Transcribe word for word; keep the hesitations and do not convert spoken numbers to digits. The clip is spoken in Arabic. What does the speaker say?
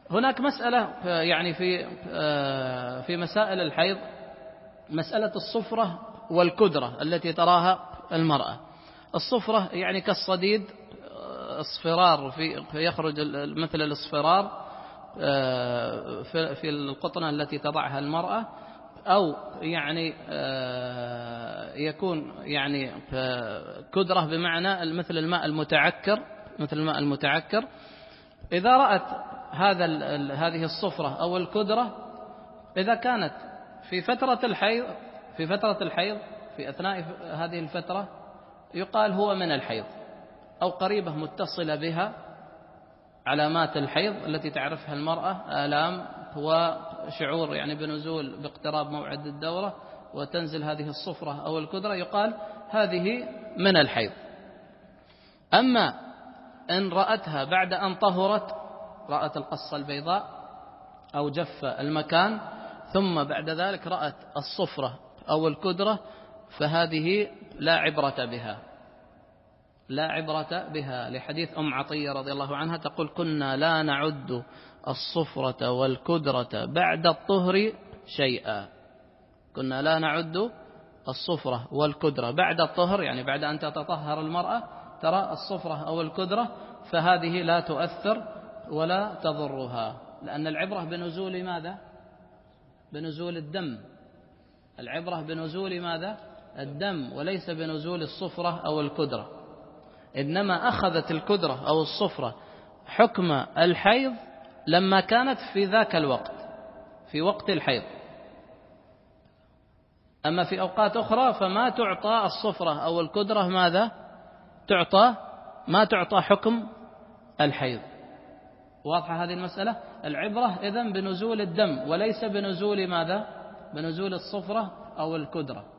هناك مسألة يعني في في مسائل الحيض، مسألة الصفرة والكدرة التي تراها المرأة. الصفرة يعني كالصديد، اصفرار في يخرج مثل الاصفرار في القطنة التي تضعها المرأة، أو يعني يكون يعني كدرة بمعنى مثل الماء المتعكر، مثل الماء المتعكر. إذا رأت هذا هذه الصفرة أو الكدرة، إذا كانت في فترة الحيض في فترة الحيض في أثناء هذه الفترة يقال هو من الحيض، أو قريبة متصلة بها علامات الحيض التي تعرفها المرأة، آلام وشعور يعني بنزول باقتراب موعد الدورة، وتنزل هذه الصفرة أو الكدرة، يقال هذه من الحيض. أما إن رأتها بعد أن طهرت، رأت القصة البيضاء أو جف المكان، ثم بعد ذلك رأت الصفرة أو الكدرة، فهذه لا عبرة بها، لا عبرة بها، لحديث أم عطية رضي الله عنها تقول: كنا لا نعد الصفرة والكدرة بعد الطهر شيئا. كنا لا نعد الصفرة والكدرة بعد الطهر، يعني بعد أن تتطهر المرأة ترى الصفرة أو الكدرة، فهذه لا تؤثر ولا تضرها، لأن العبرة بنزول ماذا؟ بنزول الدم. العبرة بنزول ماذا؟ الدم، وليس بنزول الصفرة أو الكدرة. إنما أخذت الكدرة أو الصفرة حكم الحيض لما كانت في ذاك الوقت، في وقت الحيض. أما في أوقات أخرى فما تعطى الصفرة أو الكدرة ماذا؟ تعطى ما تعطى حكم الحيض. واضحة هذه المسألة؟ العبرة إذن بنزول الدم وليس بنزول ماذا؟ بنزول الصفرة أو الكدرة.